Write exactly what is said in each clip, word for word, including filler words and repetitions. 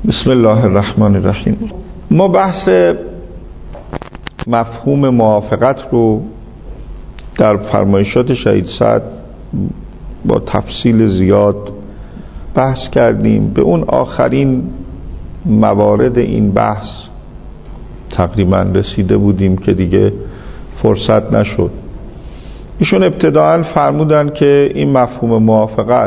بسم الله الرحمن الرحیم. ما بحث مفهوم موافقت رو در فرمایشات شهید سعد با تفصیل زیاد بحث کردیم. به اون آخرین موارد این بحث تقریبا رسیده بودیم که دیگه فرصت نشد. ایشون ابتداعاً فرمودن که این مفهوم موافقت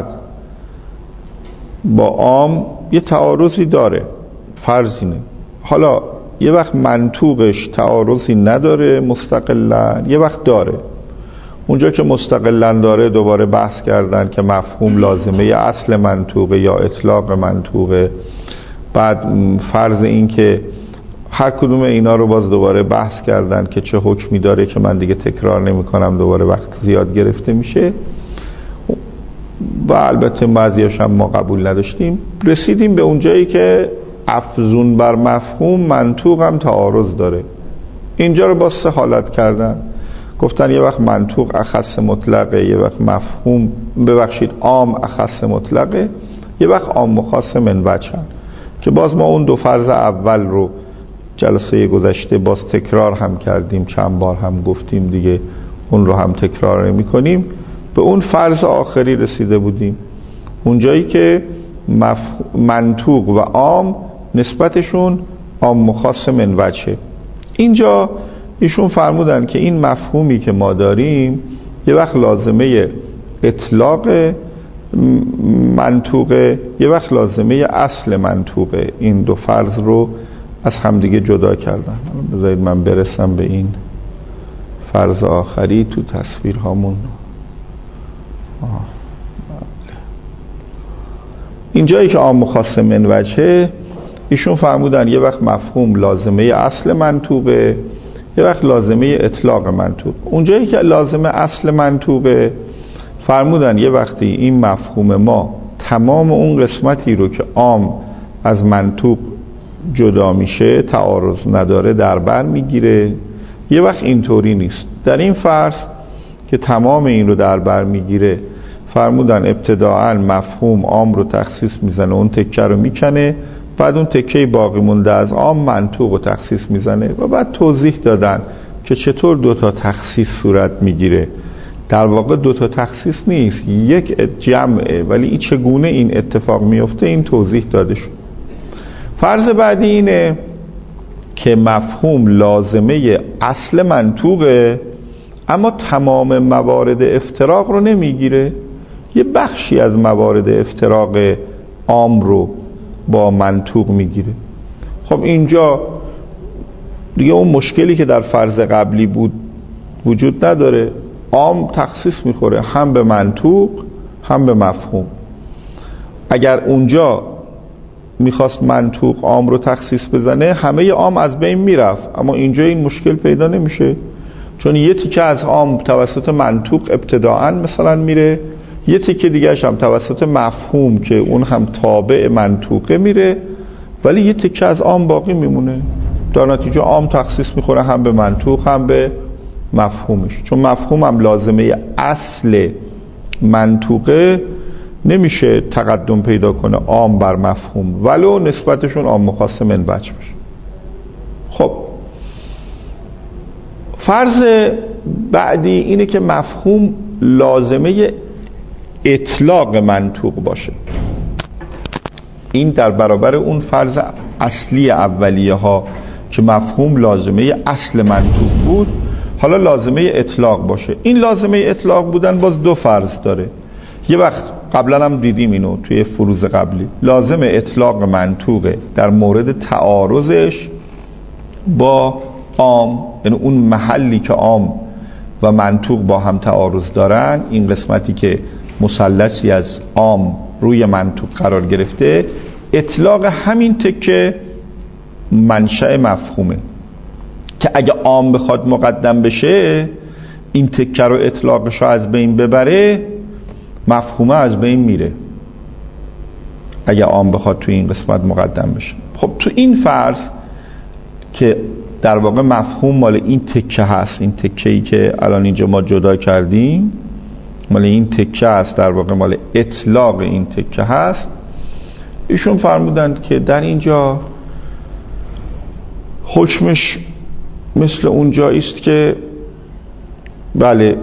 با عام یه تعارضی داره، فرض اینه. حالا یه وقت منطوقش تعارضی نداره مستقلاً، یه وقت داره. اونجا که مستقلاً داره دوباره بحث کردن که مفهوم لازمه اصل منطوقه یا اطلاق منطوقه. بعد فرض این که هر کدوم اینا رو باز دوباره بحث کردن که چه حکمی داره که من دیگه تکرار نمی کنم، دوباره وقت زیاد گرفته میشه و البته بعضیاش هم ما قبول نداشتیم. رسیدیم به اونجایی که افزون بر مفهوم منطوق هم تعارض داره. اینجا رو با سه حالت کردن، گفتن یه وقت منطوق اخص مطلقه، یه وقت مفهوم ببخشید عام اخص مطلقه، یه وقت عام و خاص من وجهن. که باز ما اون دو فرض اول رو جلسه گذشته باز تکرار هم کردیم، چند بار هم گفتیم دیگه، اون رو هم تکرار نمی کنیم. به اون فرض آخری رسیده بودیم، اونجایی که مف... منطوق و عام نسبتشون عام و خاص من وجهه. اینجا ایشون فرمودن که این مفهومی که ما داریم یه وقت لازمه اطلاق منطوقه، یه وقت لازمه اصل منطوقه. این دو فرض رو از هم دیگه جدا کردن. بذارید من برسم به این فرض آخری تو تصویر هامون. اینجایی که عام و خاص من وجهه، ایشون فرمودن یه وقت مفهوم لازمه اصل منطوقه، یه وقت لازمه اطلاق منطوق. اونجایی که لازمه اصل منطوقه، فرمودن یه وقتی این مفهوم ما تمام اون قسمتی رو که عام از منطوق جدا میشه، تعارض نداره، در بر میگیره. یه وقت اینطوری نیست. در این فرض که تمام این رو در بر میگیره، فرمودن ابتداعاً مفهوم عام رو تخصیص میزنه، اون تکه رو میکنه، بعد اون تکه باقی مونده از عام منطوق رو تخصیص میزنه و بعد توضیح دادن که چطور دوتا تخصیص صورت میگیره. در واقع دوتا تخصیص نیست، یک جمعه، ولی این چگونه این اتفاق میفته این توضیح داده شد. فرض بعدی اینه که مفهوم لازمه اصل منطوقه، اما تمام موارد افتراق رو نمیگیره، یه بخشی از موارد افتراق عام رو با منطوق میگیره. خب اینجا دیگه اون مشکلی که در فرض قبلی بود وجود نداره. عام تخصیص میخوره هم به منطوق هم به مفهوم. اگر اونجا میخواست منطوق عام رو تخصیص بزنه، همه عام از بین میرفت، اما اینجا این مشکل پیدا نمیشه، چون یه تیکه از عام توسط منطوق ابتداعاً مثلا میره، یه تیکه دیگهش هم توسط مفهوم که اون هم تابع منطوقه میره، ولی یه تیکه از عام باقی میمونه. در نتیجه عام تخصیص میخوره هم به منطوق هم به مفهومش، چون مفهوم هم لازمه اصل منطوقه، نمیشه تقدم پیدا کنه عام بر مفهوم ولو نسبتشون عام و خاص من وجه بشه. خب فرض بعدی اینه که مفهوم لازمه اطلاق منطوق باشه. این در برابر اون فرض اصلی اولیه ها که مفهوم لازمه اصل منطوق بود، حالا لازمه اطلاق باشه. این لازمه اطلاق بودن باز دو فرض داره. یه وقت قبلا هم دیدیم اینو توی فروض قبلی، لازم اطلاق منطوقه در مورد تعارضش با عام، یعنی اون محلی که عام و منطوق با هم تعارض دارن، این قسمتی که مثلثی از عام روی منطوق قرار گرفته، اطلاق همین تکه منشأ مفهومه که اگه عام بخواد مقدم بشه، این تکه رو اطلاقش رو از بین ببره، مفهومه از بین میره اگه عام بخواد توی این قسمت مقدم بشه. خب تو این فرض که در واقع مفهوم مال این تکه هست، این تکه‌ای که الان اینجا ما جدا کردیم مال این تکه هست، در واقع مال اطلاق این تکه هست، ایشون فرمودند که در اینجا حکمش مثل اون جایی است که بله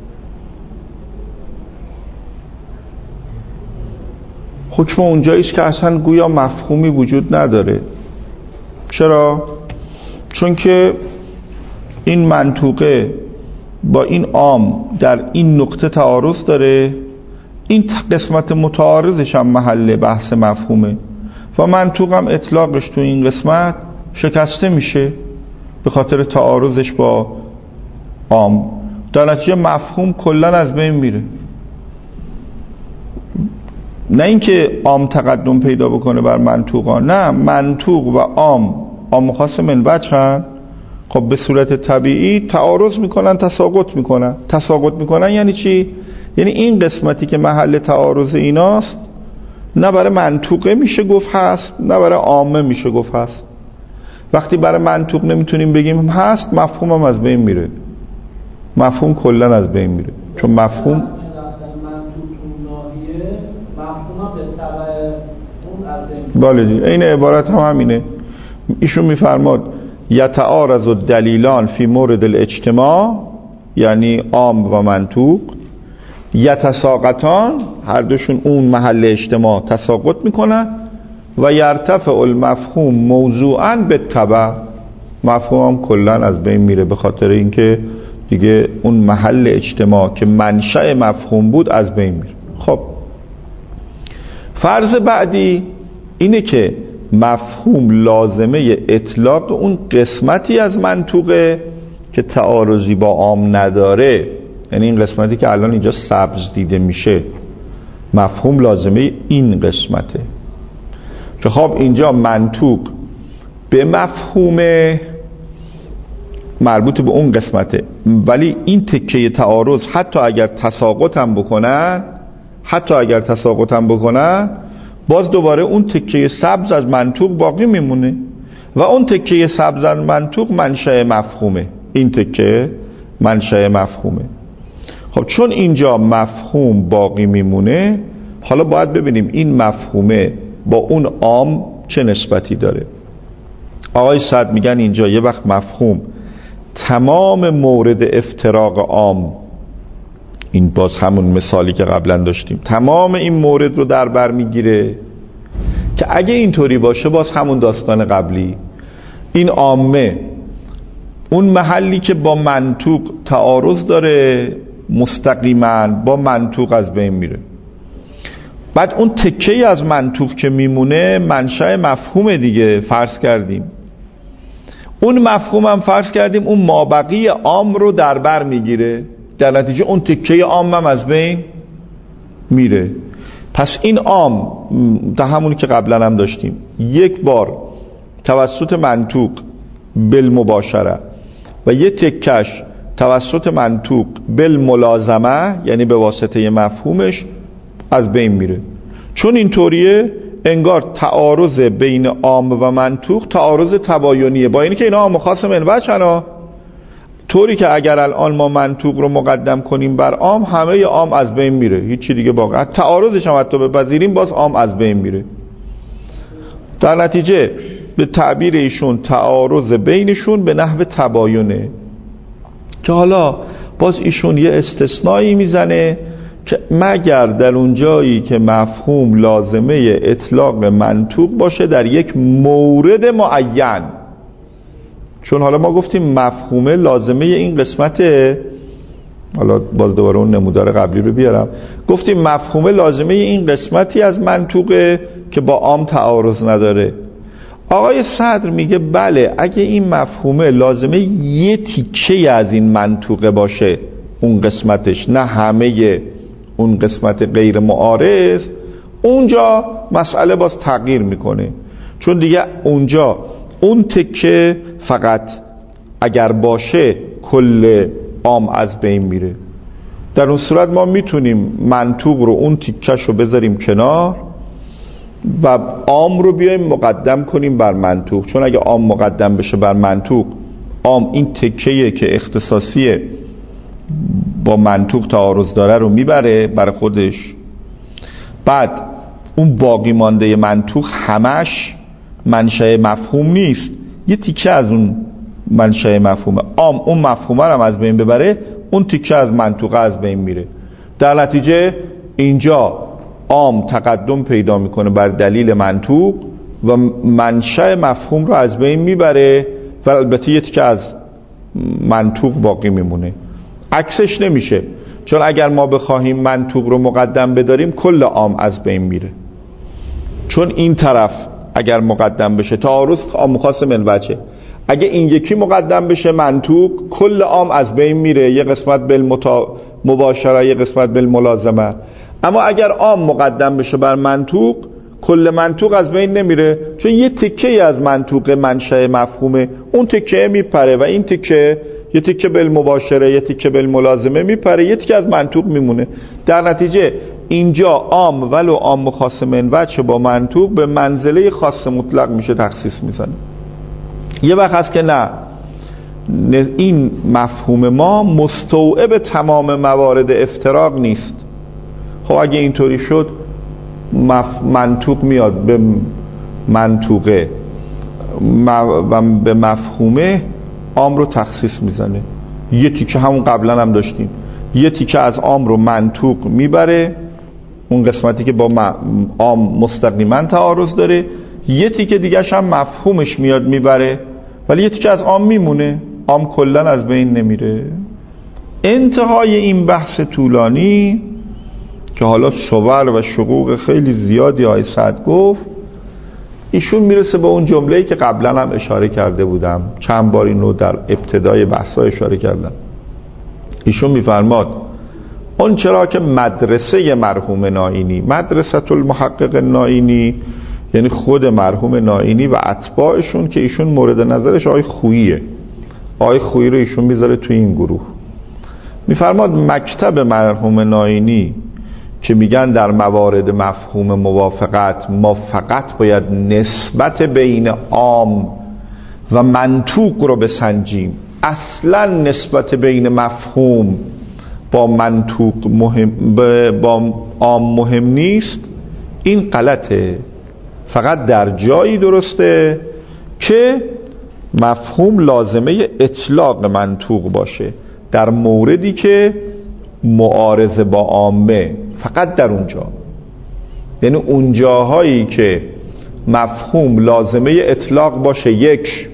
حکم اونجایی است که اصلا گویا مفهومی وجود نداره. چرا؟ چون که این منطوقه با این عام در این نقطه تعارض داره، این قسمت متعارضش هم محل بحث مفهومه و منطوق هم اطلاقش تو این قسمت شکسته میشه به خاطر تعارضش با عام. در نتیجه مفهوم کلا از بین میره. نه اینکه عام تقدم پیدا بکنه بر منطوقا، نه، منطوق و عام عام خاص من وجهن، خب به صورت طبیعی تعارض میکنن، تساقط میکنن. تساقط میکنن یعنی چی؟ یعنی این قسمتی که محل تعارض ایناست نه برای منطوقه میشه گفت هست، نه برای عامه میشه گفت هست. وقتی برای منطوق نمیتونیم بگیم هست، مفهوم هم از بین میره. مفهوم کلا از بین میره، چون مفهوم بله این عبارت هم همینه. ایشون میفرماد یتعارض الدلیلان فی مورد الاجتماع، یعنی عام و منطوق، یتساقطان، هر دوشون اون محل اجتماع تساقط میکنن، و یرتفع المفهوم موضوعا بالتبع، مفهوم هم کلا از بین میره به خاطر اینکه دیگه اون محل اجتماع که منشأ مفهوم بود از بین میره. خب فرض بعدی اینه که مفهوم لازمه اطلاق اون قسمتی از منطوقه که تعارضی با عام نداره، یعنی این قسمتی که الان اینجا سبز دیده میشه، مفهوم لازمه این قسمته که خب اینجا منطوق به مفهوم مربوط به اون قسمته، ولی این تکه تعارض حتی اگر تساقط هم بکنن حتی اگر تساقط هم بکنن باز دوباره اون تکه سبز از منطوق باقی میمونه و اون تکه سبز از منطوق منشأ مفهومه. این تکه منشأ مفهومه. خب چون اینجا مفهوم باقی میمونه، حالا باید ببینیم این مفهومه با اون عام چه نسبتی داره. آقای سعد میگن اینجا یه وقت مفهوم تمام مورد افتراق عام، این باز همون مثالی که قبلا داشتیم، تمام این مورد رو در بر میگیره که اگه اینطوری باشه باز همون داستان قبلی، این عامه اون محلی که با منطوق تعارض داره مستقیما با منطوق از بین میره. بعد اون تکه از منطوق که میمونه منشأ مفهوم دیگه فرض کردیم، اون مفهوم هم فرض کردیم اون مابقی عام رو در بر میگیره، در نتیجه اون تکه عام هم از بین میره. پس این عام تا همونی که قبلا هم داشتیم، یک بار توسط منطوق بالمباشره و یک تکش توسط منطوق بالملازمه، یعنی به واسطه مفهومش از بین میره. چون اینطوریه انگار تعارض بین عام و منطوق تعارض تباینیه، با اینکه اینا عام خاص من وجهن، طوری که اگر الان ما منطوق رو مقدم کنیم بر عام، همه عام از بین میره، هیچی دیگه باقی، تعارضش هم حتی بپذیریم باز عام از بین میره. در نتیجه به تعبیر ایشون تعارض بینشون به نحو تباینه، که حالا باز ایشون یه استثنایی میزنه که مگر در اون جایی که مفهوم لازمه اطلاق منطوق باشه در یک مورد معین. چون حالا ما گفتیم مفهومه لازمه این قسمته، حالا باز دوباره اون نمودار قبلی رو بیارم، گفتیم مفهومه لازمه این قسمتی از منطوقه که با عام تعارض نداره. آقای صدر میگه بله، اگه این مفهومه لازمه یه تیکه از این منطوقه باشه، اون قسمتش، نه همه اون قسمت غیر معارض، اونجا مسئله باز تغییر میکنه. چون دیگه اونجا اون تکه فقط اگر باشه کل عام از بین میره. در اون صورت ما میتونیم منطوق رو، اون تیکش رو بذاریم کنار و عام رو بیایم مقدم کنیم بر منطوق. چون اگه عام مقدم بشه بر منطوق، عام این تکه‌ای که اختصاصیه با منطوق تعارض داره رو میبره برای خودش. بعد اون باقی مانده منطوق همش منشأ مفهوم نیست، یه تیکه از اون منشأ مفهومه. عام اون مفهومه رو هم از بین ببره، اون تیکه از منطوقه از بین میره. در نتیجه اینجا عام تقدم پیدا میکنه بر دلیل منطوق و منشأ مفهوم رو از بین میبره و البته یه تیکه از منطوق باقی میمونه. عکسش نمیشه، چون اگر ما بخواهیم منطوق رو مقدم بداریم کل عام از بین میره، چون این طرف اگر مقدم بشه تعارض عام خاص من وجه، اگه این یکی مقدم بشه منطوق کل عام از بین میره، یه قسمت بالمباشره یه قسمت بالملازمه. اما اگر عام مقدم بشه بر منطوق کل منطوق از بین نمیره، چون یه تکه از منطوق منشأ مفهومه، اون تکه میپره و این تکه یه تکه بالمباشره یه تکه بالملازمه میپره، یه تکه از منطوق میمونه. در نتیجه اینجا عام ولو عام خاص من وجه با منطوق به منزله خاص مطلق میشه تخصیص میزنه. یه وقت هست که نه، این مفهوم ما مستوعب تمام موارد افتراق نیست. خب اگه اینطوری شد مف... منطوق میاد به منطوقه و به مفهومه عام رو تخصیص میزنه. یه تیکه همون قبلا هم داشتیم، یه تیکه از عام رو منطوق میبره، اون قسمتی که با عام مستقیما تعارض داره، یه تیکه دیگه‌ش هم مفهومش میاد میبره، ولی یه تیکه از عام میمونه، عام کلا از بین نمیره. انتهای این بحث طولانی که حالا صور و شقوق خیلی زیادی های سعد گفت، ایشون میرسه به اون جمله‌ای که قبلا هم اشاره کرده بودم، چند بار اینو در ابتدای بحثا اشاره کردم. ایشون میفرماد اون چرا که مدرسه مرحوم نائینی، مدرسه المحقق نائینی یعنی خود مرحوم نائینی و اتباعشون، که ایشون مورد نظرش آقای خوییه، آقای خویی رو ایشون میذاره توی این گروه. میفرماد مکتب مرحوم نائینی که میگن در موارد مفهوم موافقت ما فقط باید نسبت بین عام و منطوق رو بسنجیم، اصلا نسبت بین مفهوم با منطوق مهم با عام مهم نیست. این غلطه، فقط در جایی درسته که مفهوم لازمه اطلاق منطوق باشه، در موردی که معارضه با عامه، فقط در اونجا، یعنی اونجاهایی که مفهوم لازمه اطلاق باشه یک،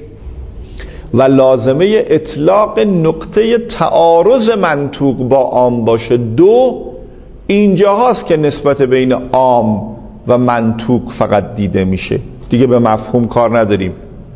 و لازمه اطلاق نقطه تعارض منطوق با عام باشه دو، اینجا هاست که نسبت بین عام و منطوق فقط دیده میشه، دیگه به مفهوم کار نداریم.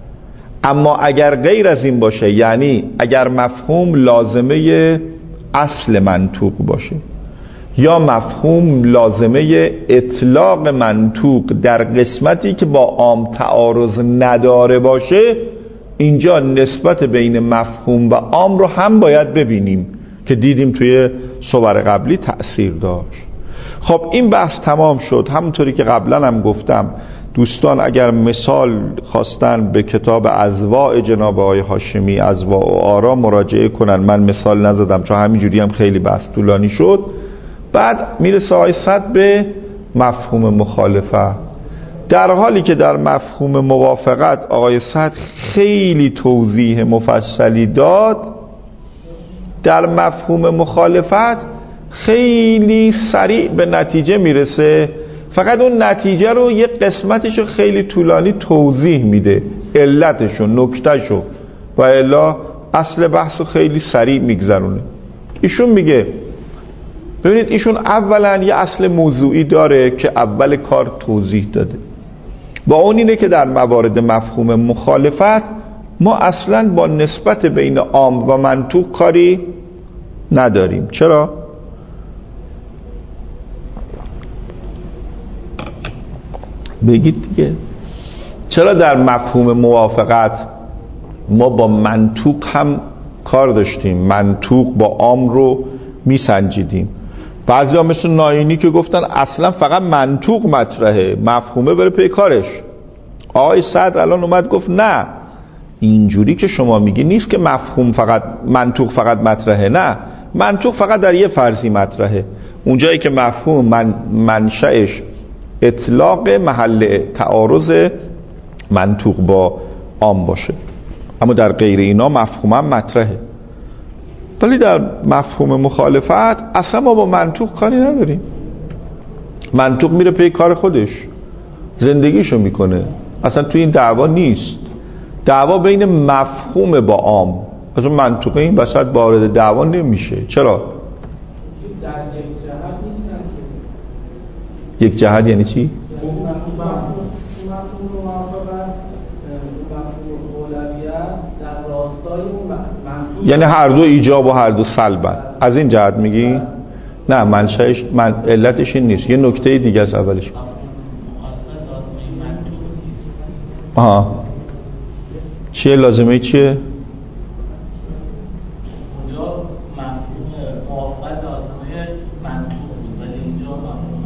اما اگر غیر از این باشه، یعنی اگر مفهوم لازمه اصل منطوق باشه یا مفهوم لازمه اطلاق منطوق در قسمتی که با عام تعارض نداره باشه، اینجا نسبت بین مفهوم و عام رو هم باید ببینیم که دیدیم توی صور قبلی تأثیر داشت. خب این بحث تمام شد. همونطوری که قبلا هم گفتم، دوستان اگر مثال خواستن به کتاب ازواع جناب آقای هاشمی، ازواع و آرا، مراجعه کنن. من مثال نزدم چون همینجوری هم خیلی بحث طولانی شد. بعد میرسه آقای صد به مفهوم مخالفه، در حالی که در مفهوم موافقت آقای صد خیلی توضیح مفصلی داد، در مفهوم مخالفت خیلی سریع به نتیجه میرسه، فقط اون نتیجه رو یک قسمتشو خیلی طولانی توضیح میده، علتشو، نکتهشو، و الا اصل بحثو خیلی سریع میگذرونه. ایشون میگه ببینید، ایشون اولا یه اصل موضوعی داره که اول کار توضیح داده، با اون اینه که در موارد مفهوم مخالفت ما اصلا با نسبت بین عام و منطوق کاری نداریم. چرا؟ بگید دیگه. چرا در مفهوم موافقت ما با منطوق هم کار داشتیم، منطوق با عام رو میسنجیدیم؟ بعضی ها مثل نائینی که گفتن اصلا فقط منطوق مطرحه، مفهومه بره پی کارش. آقای صدر الان اومد گفت نه، اینجوری که شما میگی نیست که مفهوم فقط، منطوق فقط مطرحه. نه، منطوق فقط در یه فرضی مطرحه، اونجایی که مفهوم من منشأش اطلاق محل تعارض منطوق با عام باشه. اما در غیر اینا مفهوما مطرحه. ولی در مفهوم مخالفت اصلا ما با منطوق کاری نداریم. منطوق میره پی کار خودش، زندگیشو میکنه، اصلا توی این دعوا نیست. دعوا بین مفهوم با عام، اصلا منطوق این وسط وارد دعوا نمیشه. چرا؟ در یک جهت نیستن که یک جهت یعنی چی؟ یعنی هر دو ایجاب و هر دو سلبن. از این جهت میگی؟ نه، منشأش من علتش این نیست، یه نکته دیگه است اولش. آها، چیه لازمه چیه؟ اونجا مفهوم موافقت لازمه منطوق بود ولی اینجا مفهوم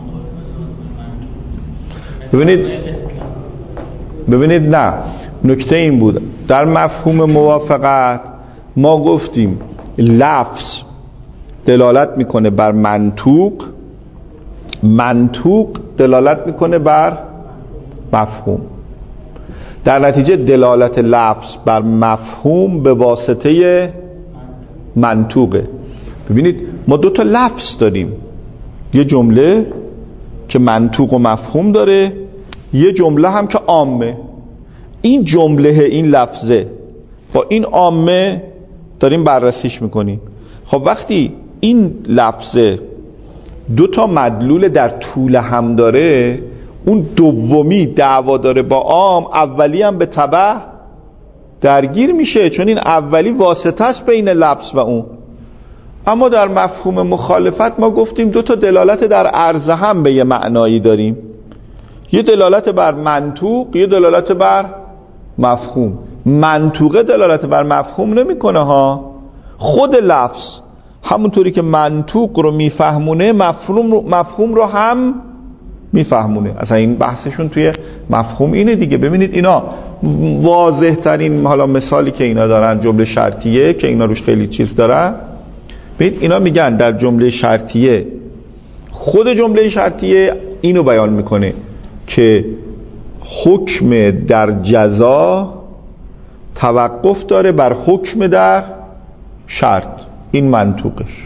مخالفت لازمه منطوق. ببینید ببینید نه، نکته این بود در مفهوم موافقت ما گفتیم لفظ دلالت میکنه بر منطوق، منطوق دلالت میکنه بر مفهوم. در نتیجه دلالت لفظ بر مفهوم به واسطه منطوقه. ببینید ما دو تا لفظ داریم، یه جمله که منطوق و مفهوم داره، یه جمله هم که عامه. این جمله این لفظه با این عامه داریم بررسیش میکنیم. خب وقتی این لفظه دو تا مدلول در طول هم داره، اون دومی دعوا داره با عام، اولی هم به تبع درگیر میشه، چون این اولی واسطه است بین لفظ و اون. اما در مفهوم مخالفت ما گفتیم دو تا دلالت در عرض هم به یه معنایی داریم، یه دلالت بر منطوق، یه دلالت بر مفهوم. منطوق دلالت بر مفهوم نمیکنه ها، خود لفظ همونطوری که منطوق رو میفهمونه مفهوم رو, مفهوم رو هم میفهمونه. اصلا این بحثشون توی مفهوم اینه دیگه. ببینید اینا واضح ترین حالا مثالی که اینا دارن جمله شرطیه که اینا روش خیلی چیز دارن. ببینید اینا میگن در جمله شرطیه، خود جمله شرطیه اینو بیان میکنه که حکم در جزا توقف داره بر حکم در شرط. این منطوقش.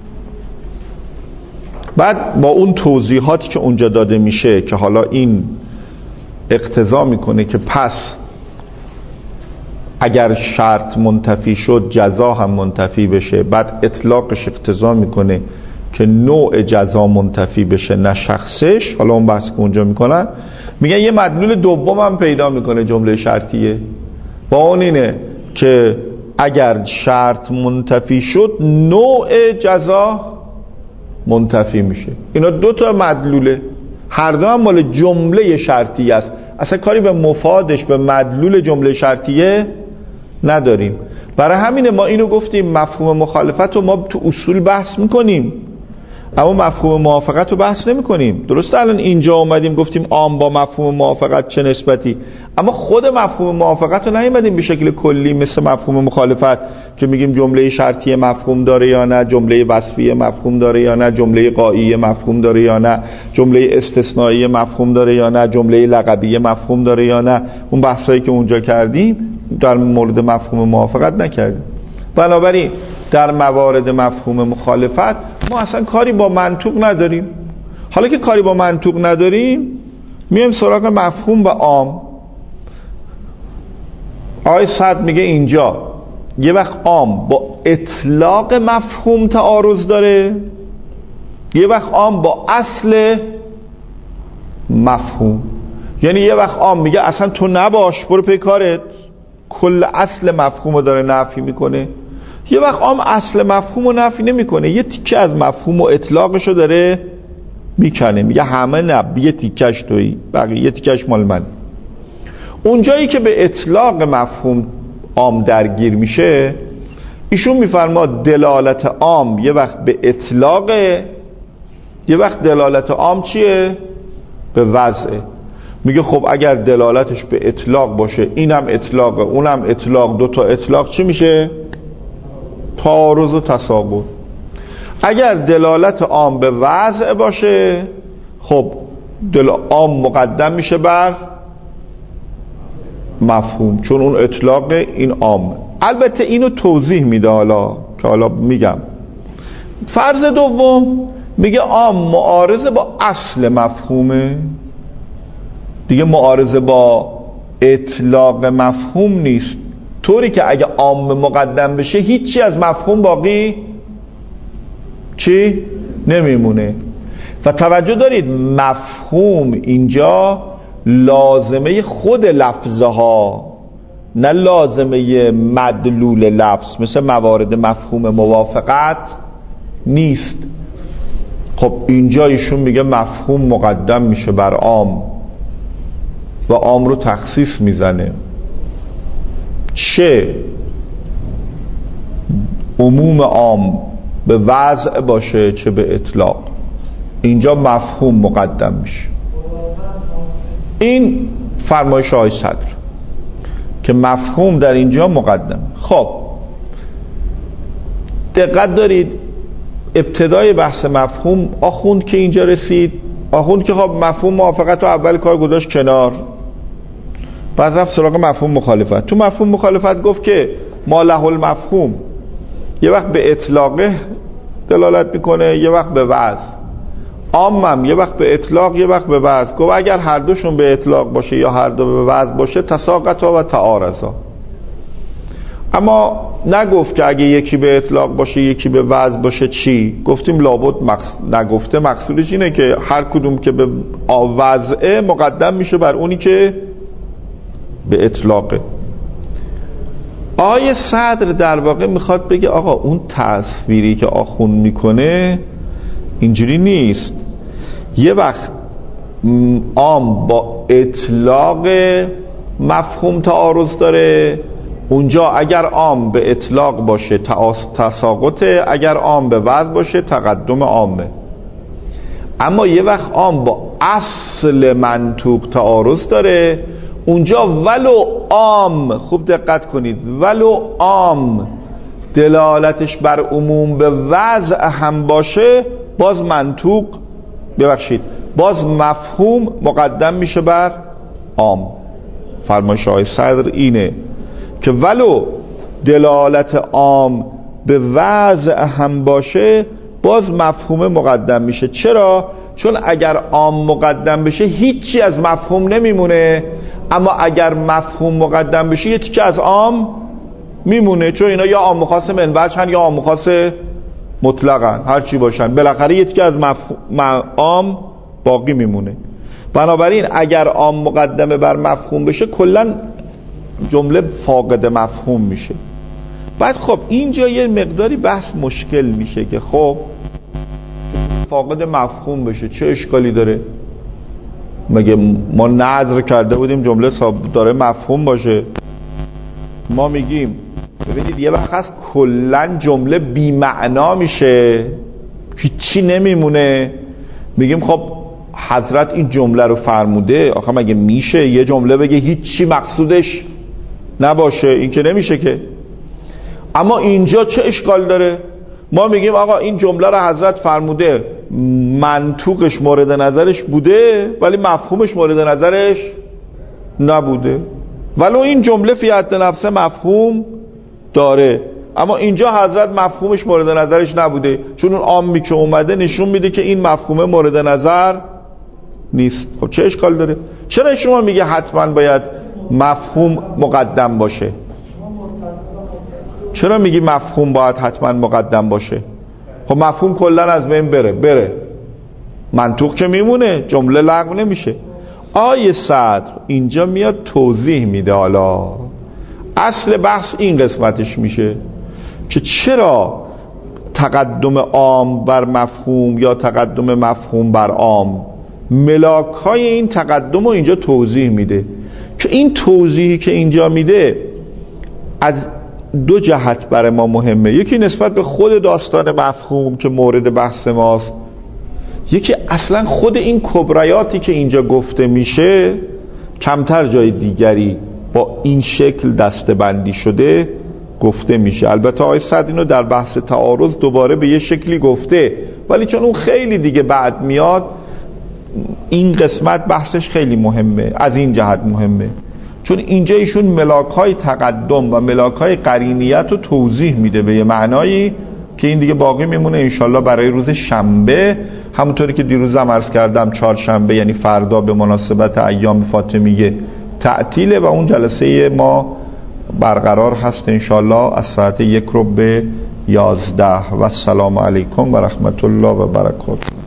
بعد با اون توضیحاتی که اونجا داده میشه که حالا این اقتضا میکنه که پس اگر شرط منتفی شد جزا هم منتفی بشه، بعد اطلاقش اقتضا میکنه که نوع جزا منتفی بشه نه شخصش. حالا اون بحث که اونجا میکنن میگن یه مدلول دوم هم پیدا میکنه جمله شرطیه، با اون اینه که اگر شرط منتفی شد نوع جزا منتفی میشه. اینا دو تا مدلوله، هر دو هم مال جمله شرطیه است، اصلا کاری به مفادش به مدلول جمله شرطیه نداریم. برای همینه ما اینو گفتیم مفهوم مخالفت رو ما تو اصول بحث میکنیم اما مفهوم موافقت رو بحث نمی کنیم. درسته الان اینجا اومدیم گفتیم عام با مفهوم موافقت چه نسبتی، اما خود مفهوم موافقت رو نیومدیم به شکل کلی مثل مفهوم مخالفت که میگیم جمله شرطی مفهوم داره یا نه، جمله وصفی مفهوم داره یا نه، جمله غایی مفهوم داره یا نه، جمله استثنایی مفهوم داره یا نه، جمله لقبی مفهوم داره یا نه. اون بحثایی که اونجا کردیم در مورد مفهوم موافقت نکردیم. بنابراین در موارد مفهوم مخالفت ما اصلا کاری با منطوق نداریم. حالا که کاری با منطوق نداریم میایم سراغ مفهوم و عام. آیه صد میگه اینجا یه وقت عام با اطلاق مفهوم تعارض داره، یه وقت عام با اصل مفهوم. یعنی یه وقت عام میگه اصلا تو نباش برو پی کارت، کل اصل مفهوم رو داره نفی میکنه. یه وقت عام اصل مفهوم رو نفی نمیکنه، یه تیکه از مفهوم و اطلاقش رو داره میکنه، میگه همه نه، یه تیکش تویی، بقیه یه تیکش مال من. اون جایی که به اطلاق مفهوم عام درگیر میشه ایشون میفرما دلالت عام یه وقت به اطلاقه، یه وقت دلالت عام چیه؟ به وضعه. میگه خب اگر دلالتش به اطلاق باشه اینم اطلاقه اونم اطلاق، دو تا اطلاق چی میشه؟ تعارض و تساقط. اگر دلالت عام به وضع باشه خب دل عام مقدم میشه بر مفهوم، چون اون اطلاق این عام. البته اینو توضیح میده حالا که حالا میگم. فرض دوم میگه عام معارضه با اصل مفهومه دیگه، معارضه با اطلاق مفهوم نیست، طوری که اگه عام مقدم بشه هیچی از مفهوم باقی چی؟ نمیمونه. و توجه دارید مفهوم اینجا لازمه خود لفظه ها، نه لازمه مدلول لفظ مثل موارد مفهوم موافقت نیست. خب اینجا ایشون میگه مفهوم مقدم میشه بر عام و عام رو تخصیص میزنه، چه عموم عام به وضع باشه چه به اطلاق، اینجا مفهوم مقدم میشه. این فرمایش آقای صدر که مفهوم در اینجا مقدم. خب دقت دارید ابتدای بحث مفهوم آخوند که اینجا رسید، آخوند که خب مفهوم موافقت رو اول کار گذاشت کنار، بعد رفت سراغ مفهوم مخالفت. تو مفهوم مخالفت گفت که ما له المفهوم یه وقت به اطلاقه دلالت میکنه یه وقت به وضع، عامم یه وقت به اطلاق یه وقت به وضع. گفت اگر هر دوشون به اطلاق باشه یا هر دو به وضع باشه تساقطا و تعارضا. اما نگفت که اگه یکی به اطلاق باشه یکی به وضع باشه چی؟ گفتیم لابد مقص... نگفته مقصودش اینه که هر کدوم که به وضعه مقدم میشه بر اونی که به اطلاقه. آیه صدر در واقع میخواد بگه آقا اون تصویری که آخون میکنه اینجوری نیست. یه وقت عام با اطلاق مفهوم تعارض داره، اونجا اگر عام به اطلاق باشه تساقطه، اگر عام به وضع باشه تقدم عامه. اما یه وقت عام با اصل منطوق تعارض داره، اونجا ولو عام، خوب دقت کنید، ولو عام دلالتش بر عموم به وضع هم باشه باز منطوق ببخشید باز مفهوم مقدم میشه بر عام. فرمایش آقای صدر اینه که ولو دلالت عام به وضع هم باشه باز مفهوم مقدم میشه. چرا؟ چون اگر عام مقدم بشه هیچی از مفهوم نمیمونه، اما اگر مفهوم مقدم بشه یه تیکه از عام میمونه، چون اینا یا عام مخاص منوجهن یا عام مخاص مطلقن، هر چی باشن بالاخره یه تیکه از مفهوم عام باقی میمونه. بنابراین اگر عام مقدمه بر مفهوم بشه کلا جمله فاقد مفهوم میشه. بعد خب اینجا یه مقداری بحث مشکل میشه که خب فاقد مفهوم بشه چه اشکالی داره؟ مگه ما نظر کرده بودیم جمله داره مفهوم باشه؟ ما میگیم ببینید یه وقت هست کلا جمله بی معنا میشه هیچی نمیمونه، میگیم خب حضرت این جمله رو فرموده، آخه مگه میشه یه جمله بگه هیچی مقصودش نباشه؟ این که نمیشه که. اما اینجا چه اشکال داره؟ ما میگیم آقا این جمله رو حضرت فرموده، منطوقش مورد نظرش بوده ولی مفهومش مورد نظرش نبوده، ولو این جمله فی حد نفسه مفهوم داره، اما اینجا حضرت مفهومش مورد نظرش نبوده، چون اون عامی که اومده نشون میده که این مفهوم مورد نظر نیست. خب چه اشکال داره؟ چرا شما میگه حتما باید مفهوم مقدم باشه؟ چرا میگی مفهوم باید حتما مقدم باشه؟ خب مفهوم کلا از بین بره بره منطوق که میمونه، جمله لغو نمیشه. آیه صدر اینجا میاد توضیح میده. حالا اصل بحث این قسمتش میشه که چرا تقدم عام بر مفهوم یا تقدم مفهوم بر عام، ملاک‌های این تقدم رو اینجا توضیح میده که این توضیحی که اینجا میده از دو جهت برای ما مهمه. یکی نسبت به خود داستان مفهوم که مورد بحث ماست، یکی اصلا خود این کبریاتی که اینجا گفته میشه کمتر جای دیگری با این شکل دسته‌بندی شده گفته میشه. البته آقای صدر اینو در بحث تعارض دوباره به یه شکلی گفته، ولی چون اون خیلی دیگه بعد میاد این قسمت بحثش خیلی مهمه، از این جهت مهمه چون اینجا ایشون ملاک‌های تقدم و ملاک‌های قرینیت رو توضیح میده به یه معنایی که این دیگه باقی میمونه انشالله برای روز شنبه. همونطوری که دیروز هم عرض کردم چهارشنبه یعنی فردا به مناسبت ایام فاطمیه تعطیله و اون جلسه ما برقرار هست انشالله از ساعت یک رو به یازده. و السلام علیکم و رحمت الله و برکاته.